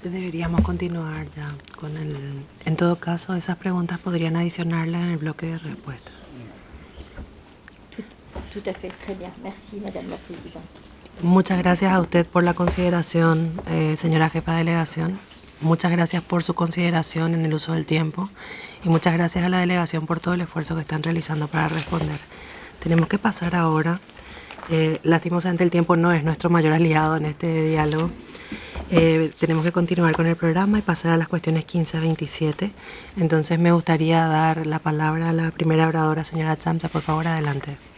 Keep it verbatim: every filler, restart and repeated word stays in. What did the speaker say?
Deberíamos continuar ya con el... En todo caso, esas preguntas podrían adicionarlas en el bloque de respuestas. Tout, tout à fait, très bien. Merci, Madame la Présidente. Muchas gracias a usted por la consideración, eh, señora jefa de delegación. Muchas gracias por su consideración en el uso del tiempo y muchas gracias a la delegación por todo el esfuerzo que están realizando para responder. Tenemos que pasar ahora. Eh, lastimosamente el tiempo no es nuestro mayor aliado en este diálogo. Eh, tenemos que continuar con el programa y pasar a las cuestiones quince a veintisiete. Entonces me gustaría dar la palabra a la primera oradora, señora Chamsa, por favor, adelante.